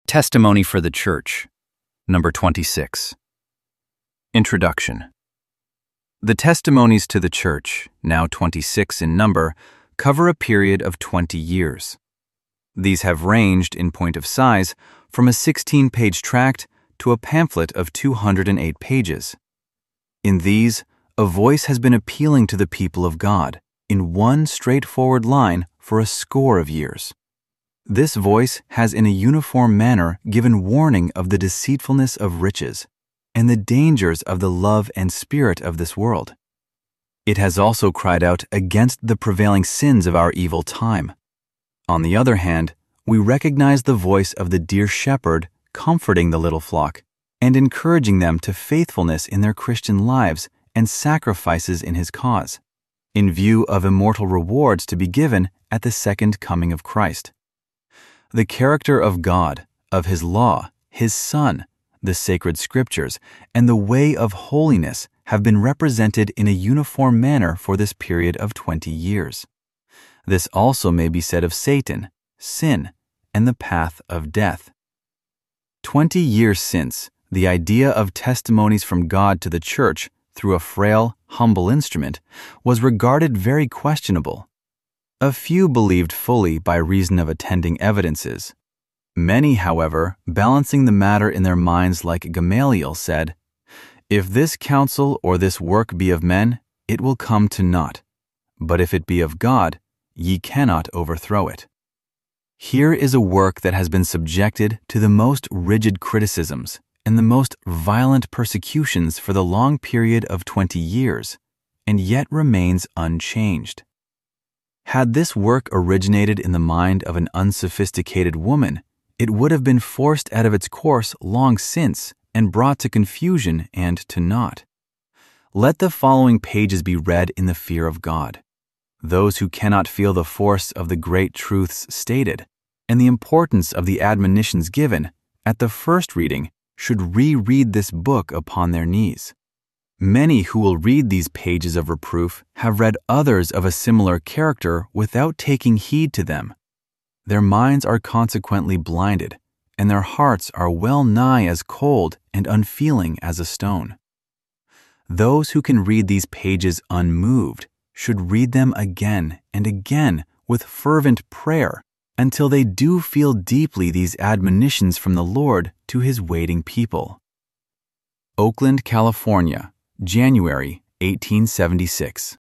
Testimony for the Church, number 26. Introduction. The testimonies to the Church, now 26 in number, cover a period of 20 years. These have ranged, in point of size, from a 16-page tract to a pamphlet of 208 pages. In these, a voice has been appealing to the people of God, in one straightforward line for a score of years. This voice has in a uniform manner given warning of the deceitfulness of riches and the dangers of the love and spirit of this world. It has also cried out against the prevailing sins of our evil time. On the other hand, we recognize the voice of the dear shepherd comforting the little flock and encouraging them to faithfulness in their Christian lives and sacrifices in his cause, in view of immortal rewards to be given at the second coming of Christ. The character of God, of his law, his Son, the sacred scriptures, and the way of holiness have been represented in a uniform manner for this period of 20 years. This also may be said of Satan, sin, and the path of death. 20 years since, the idea of testimonies from God to the Church through a frail, humble instrument was regarded very questionable. A few believed fully by reason of attending evidences. Many, however, balancing the matter in their minds like Gamaliel said, "If this counsel or this work be of men, it will come to naught. But if it be of God, ye cannot overthrow it." Here is a work that has been subjected to the most rigid criticisms and the most violent persecutions for the long period of 20 years, and yet remains unchanged. Had this work originated in the mind of an unsophisticated woman, it would have been forced out of its course long since and brought to confusion and to naught. Let the following pages be read in the fear of God. Those who cannot feel the force of the great truths stated and the importance of the admonitions given at the first reading should reread this book upon their knees. Many who will read these pages of reproof have read others of a similar character without taking heed to them. Their minds are consequently blinded, and their hearts are well nigh as cold and unfeeling as a stone. Those who can read these pages unmoved should read them again and again with fervent prayer until they do feel deeply these admonitions from the Lord to his waiting people. Oakland, California, January 1876.